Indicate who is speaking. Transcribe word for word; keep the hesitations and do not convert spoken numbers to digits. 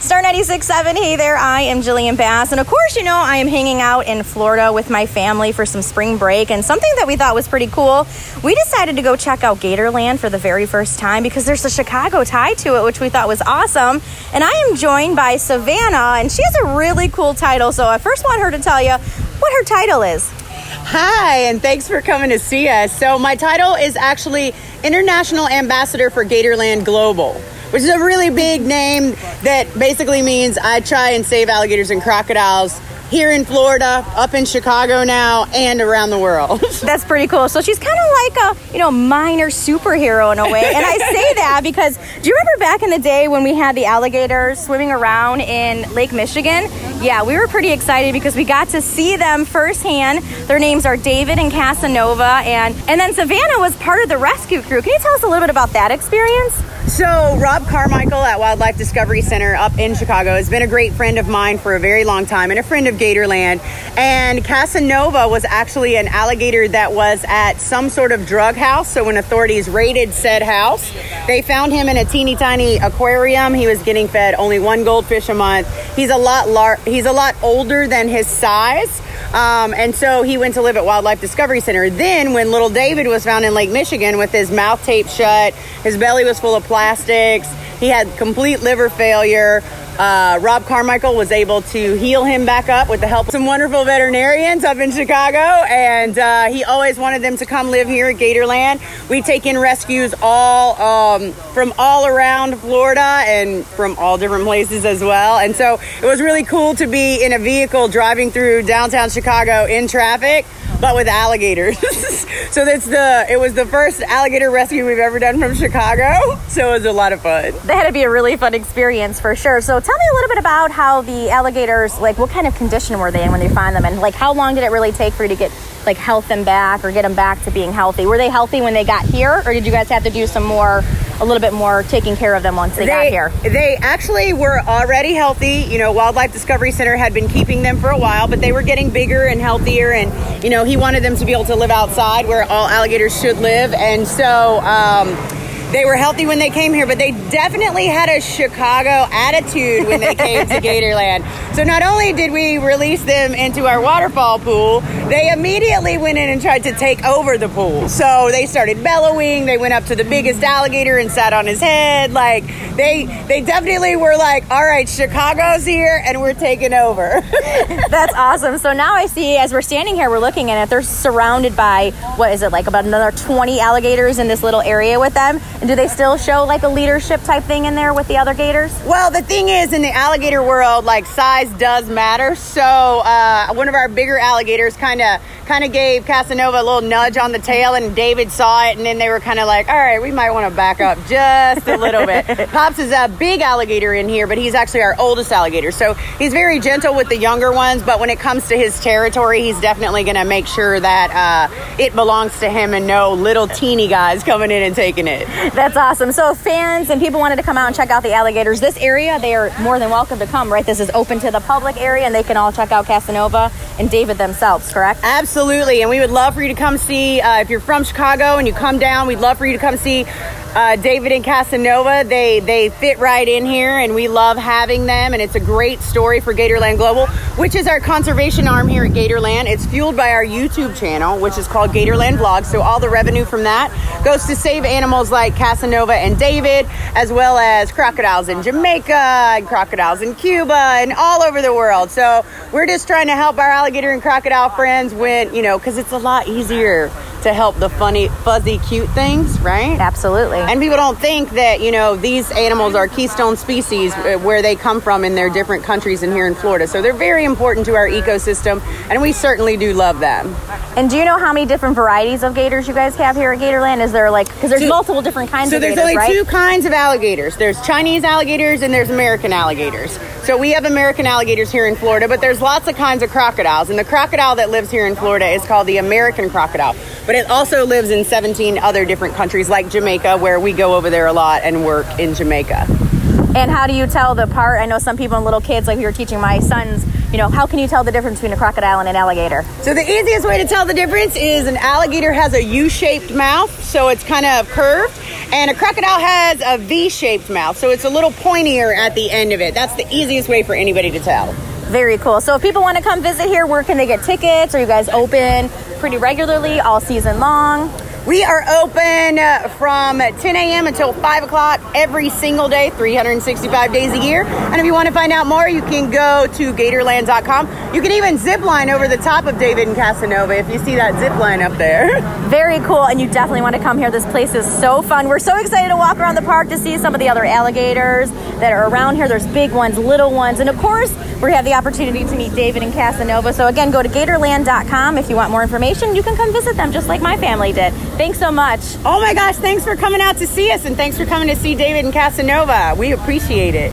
Speaker 1: Star ninety-six point seven, hey there, I am Jillian Bass. And of course, you know, I am hanging out in Florida with my family for some spring break. And something that we thought was pretty cool, we decided to go check out Gatorland for the very first time because there's a Chicago tie to it, which we thought was awesome. And I am joined by Savannah, and she has a really cool title. So I first want her to tell you what her title is.
Speaker 2: Hi, and thanks for coming to see us. So my title is actually International Ambassador for Gatorland Global, which is a really big name that basically means I try and save alligators and crocodiles here in Florida, up in Chicago now, and around the world.
Speaker 1: That's pretty cool. So she's kind of like a, you know, minor superhero in a way. And I say that because, do you remember back in the day when we had the alligators swimming around in Lake Michigan? Yeah, we were pretty excited because we got to see them firsthand. Their names are David and Casanova. And, and then Savannah was part of the rescue crew. Can you tell us a little bit about that experience?
Speaker 2: So Rob Carmichael at Wildlife Discovery Center up in Chicago has been a great friend of mine for a very long time and a friend of Gatorland. And Casanova was actually an alligator that was at some sort of drug house. So when authorities raided said house, they found him in a teeny tiny aquarium. He was getting fed only one goldfish a month. He's a lot lar- he's a lot older than his size. Um, and so he went to live at Wildlife Discovery Center. Then when little David was found in Lake Michigan with his mouth taped shut, his belly was full of plastics, he had complete liver failure, uh, Rob Carmichael was able to heal him back up with the help of some wonderful veterinarians up in Chicago. And uh, he always wanted them to come live here at Gatorland. We take in rescues all um, from all around Florida and from all different places as well. And so it was really cool to be in a vehicle driving through downtown Chicago in traffic, but with alligators. So that's the it was the first alligator rescue we've ever done from Chicago. So it was a lot of fun.
Speaker 1: That had to be a really fun experience for sure. So tell me a little bit about how the alligators, like what kind of condition were they in when you find them? And like how long did it really take for you to get like health them back or get them back to being healthy? Were they healthy when they got here, or did you guys have to do some more, a little bit more taking care of them once they,
Speaker 2: they
Speaker 1: got here?
Speaker 2: They actually were already healthy. You know, Wildlife Discovery Center had been keeping them for a while, but they were getting bigger and healthier. And, you know, he wanted them to be able to live outside where all alligators should live. And so, um, they were healthy when they came here, but they definitely had a Chicago attitude when they came to Gatorland. So not only did we release them into our waterfall pool, they immediately went in and tried to take over the pool. So they started bellowing. They went up to the biggest alligator and sat on his head. Like they, they definitely were like, all right, Chicago's here and we're taking over.
Speaker 1: That's awesome. So now I see, as we're standing here, we're looking at it, they're surrounded by, what is it, like about another twenty alligators in this little area with them. And do they still show like a leadership type thing in there with the other gators?
Speaker 2: Well, the thing is, in the alligator world, like size does matter. So uh, one of our bigger alligators kind of kind of gave Casanova a little nudge on the tail, and David saw it, and then they were kind of like, all right, we might want to back up just a little bit. Pops is a big alligator in here, but he's actually our oldest alligator. So he's very gentle with the younger ones, but when it comes to his territory, he's definitely going to make sure that uh, it belongs to him and no little teeny guys coming in and taking it.
Speaker 1: That's awesome. So if fans and people wanted to come out and check out the alligators, this area, they are more than welcome to come, right? This is open to the public area, and they can all check out Casanova and David themselves, correct?
Speaker 2: Absolutely. And we would love for you to come see, uh, if you're from Chicago and you come down, we'd love for you to come see uh, David and Casanova. They they fit right in here, and we love having them. And it's a great story for Gatorland Global, which is our conservation arm here at Gatorland. It's fueled by our YouTube channel, which is called Gatorland Vlogs. So all the revenue from that goes to save animals like Casanova and David, as well as crocodiles in Jamaica and crocodiles in Cuba and all over the world. So we're just trying to help our alligator and crocodile friends when, you know, because it's a lot easier to help the funny, fuzzy, cute things, right?
Speaker 1: Absolutely.
Speaker 2: And people don't think that, you know, these animals are keystone species where they come from in their different countries and here in Florida. So they're very important to our ecosystem, and we certainly do love them.
Speaker 1: And do you know how many different varieties of gators you guys have here at Gatorland? Is there like, because there's so, multiple different kinds
Speaker 2: so
Speaker 1: of gators,
Speaker 2: So there's only
Speaker 1: right?
Speaker 2: two kinds of alligators. There's Chinese alligators and there's American alligators. So we have American alligators here in Florida, but there's lots of kinds of crocodiles. And the crocodile that lives here in Florida is called the American crocodile. But it also lives in seventeen other different countries like Jamaica, where we go over there a lot and work in Jamaica.
Speaker 1: And how do you tell the part? I know some people and little kids, like we were teaching my sons you know, how can you tell the difference between a crocodile and an alligator?
Speaker 2: So the easiest way to tell the difference is an alligator has a U-shaped mouth, so it's kind of curved, and a crocodile has a V-shaped mouth, so it's a little pointier at the end of it. That's the easiest way for anybody to tell.
Speaker 1: Very cool. So if people want to come visit here, where can they get tickets? Are you guys open pretty regularly all season long?
Speaker 2: We are open from ten a.m. until five o'clock every single day, three hundred sixty-five days a year. And if you want to find out more, you can go to gatorland dot com. You can even zip line over the top of David and Casanova if you see that zip line up there.
Speaker 1: Very cool, and you definitely want to come here. This place is so fun. We're so excited to walk around the park to see some of the other alligators that are around here. There's big ones, little ones, and of course, we have the opportunity to meet David and Casanova. So again, go to gatorland dot com if you want more information. You can come visit them just like my family did. Thanks so much.
Speaker 2: Oh my gosh, thanks for coming out to see us, and thanks for coming to see David and Casanova. We appreciate it.